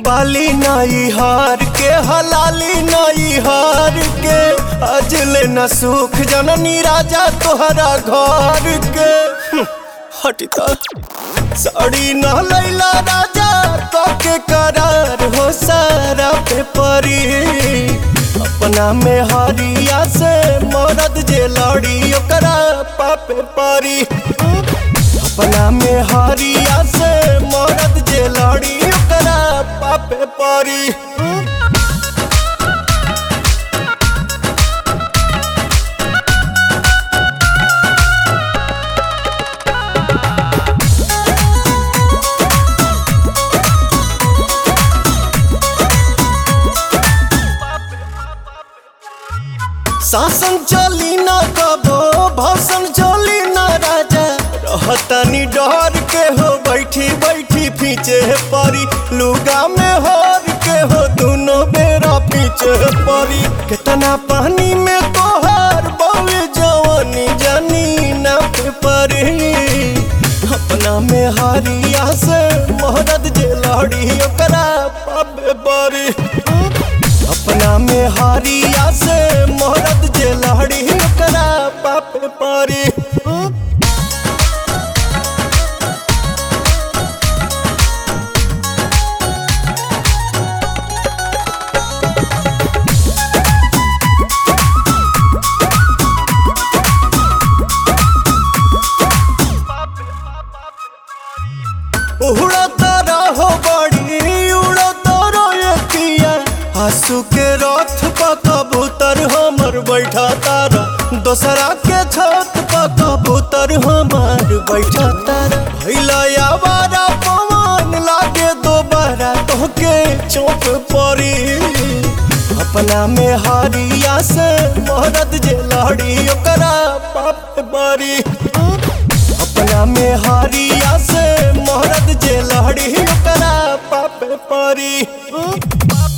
पाली नाई हार के हलाली नाई हार के अजले न सुख जननी राजा तोहरा घर के हटिता साड़ी न लैला राजा तो के करार हो सारा पे परी अपना में हरिया से मरद जे लड़ी ओकरा पापे परी अपना में हरिया से मरद जे लड़ी ओकरा पापे परी शासन चली न कबो भाषण चली न राजा रहतनी डर के हो बैठी बैठी पीछे परी लुगा में हर के हो दोनों बेरा पीछे परी कितना पानी में तोहर बहु जवानी जानी न परी अपना में हरिया से मोहरत जे लड़ी ओकरा पापे परी अपना में हरिया से मोहरत जे लड़ी ओकरा पापे परी उड़ता रहो बड़ी उड़ता रहो किया आंसू के रथ पर कबूतर हमर बैठा तारा दोसरा के छत पर कबूतर हमर बैठा तारा भइला आवारा पवन लागे दोबारा तोहके चौक परी अपना में हरिया से मोहरत जे लड़ी ओकरा पापे परी अपना में हरिया से मोहरत जे लड़ी ओकरा पापे परी।